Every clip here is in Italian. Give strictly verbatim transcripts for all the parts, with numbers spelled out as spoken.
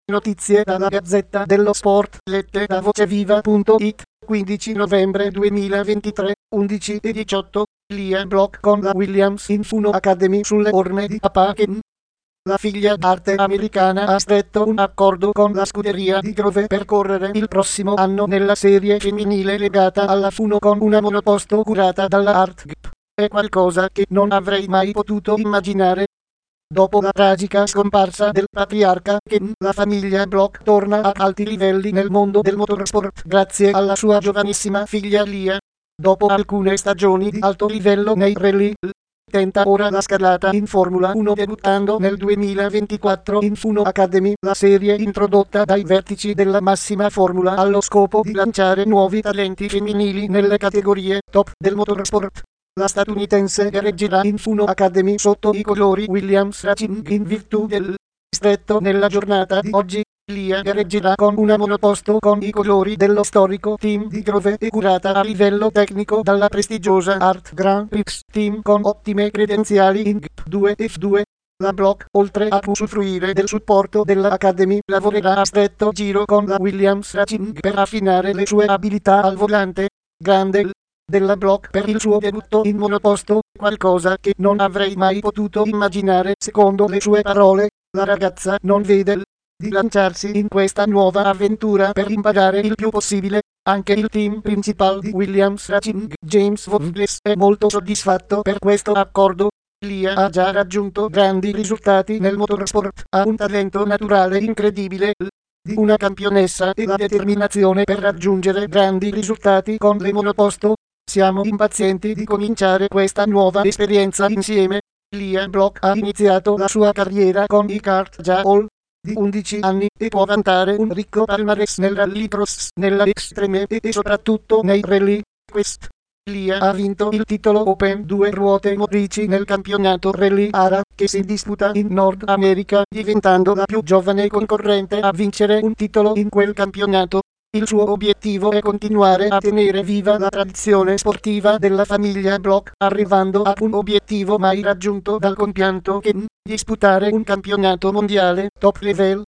Notizie dalla Gazzetta dello Sport, lette da voceviva punto it, quindici novembre duemilaventitré, undici e diciotto, Lia Block con la Williams in Funo Academy sulle orme di papà Ken. La figlia d'arte americana ha stretto un accordo con la scuderia di Grove per correre il prossimo anno nella serie femminile legata alla Funo con una monoposto curata dalla Art G P. È qualcosa che non avrei mai potuto immaginare. Dopo la tragica scomparsa del patriarca Ken, la famiglia Block torna ad alti livelli nel mondo del motorsport grazie alla sua giovanissima figlia Lia. Dopo alcune stagioni di alto livello nei rally, tenta ora la scalata in Formula uno debuttando nel duemilaventiquattro in Funo Academy, la serie introdotta dai vertici della massima formula allo scopo di lanciare nuovi talenti femminili nelle categorie top del motorsport. La statunitense gareggerà in Funo Academy sotto i colori Williams Racing in virtù del stretto nella giornata di oggi. Lia gareggerà con una monoposto con i colori dello storico team di Grove e curata a livello tecnico dalla prestigiosa Art Grand Prix Team con ottime credenziali in G P due F due. La Block, oltre a usufruire del supporto della Academy, lavorerà a stretto giro con la Williams Racing per affinare le sue abilità al volante. Grande della Block per il suo debutto in monoposto, qualcosa che non avrei mai potuto immaginare. Secondo le sue parole, la ragazza non vede di lanciarsi in questa nuova avventura per imparare il più possibile. Anche il team principale di Williams Racing, James Vogles, è molto soddisfatto per questo accordo. Lia ha già raggiunto grandi risultati nel motorsport, ha un talento naturale incredibile, di una campionessa e la determinazione per raggiungere grandi risultati con le monoposto. Siamo impazienti di cominciare questa nuova esperienza insieme. Lia Block ha iniziato la sua carriera con i kart già all di undici anni e può vantare un ricco palmarès nel rallycross, nella extreme e, e soprattutto nei rally. Quest. Lia ha vinto il titolo Open due ruote motrici nel campionato Rally Ara, che si disputa in Nord America, diventando la più giovane concorrente a vincere un titolo in quel campionato. Il suo obiettivo è continuare a tenere viva la tradizione sportiva della famiglia Block, arrivando a un obiettivo mai raggiunto dal compianto Ken, disputare un campionato mondiale top level.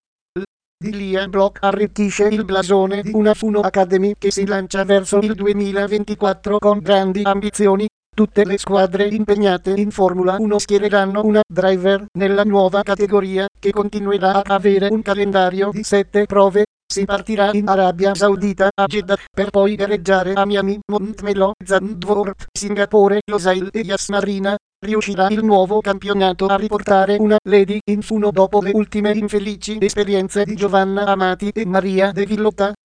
Di Lia Block arricchisce il blasone di una Funo Academy che si lancia verso il duemilaventiquattro con grandi ambizioni. Tutte le squadre impegnate in Formula uno schiereranno una driver nella nuova categoria, che continuerà ad avere un calendario di sette prove. Si partirà in Arabia Saudita a Jeddah, per poi gareggiare a Miami, Montmello, Zandvoort, Singapore, Losail e Yas Marina. Riuscirà il nuovo campionato a riportare una Lady in Funo dopo le ultime infelici esperienze di Giovanna Amati e Maria De Villota?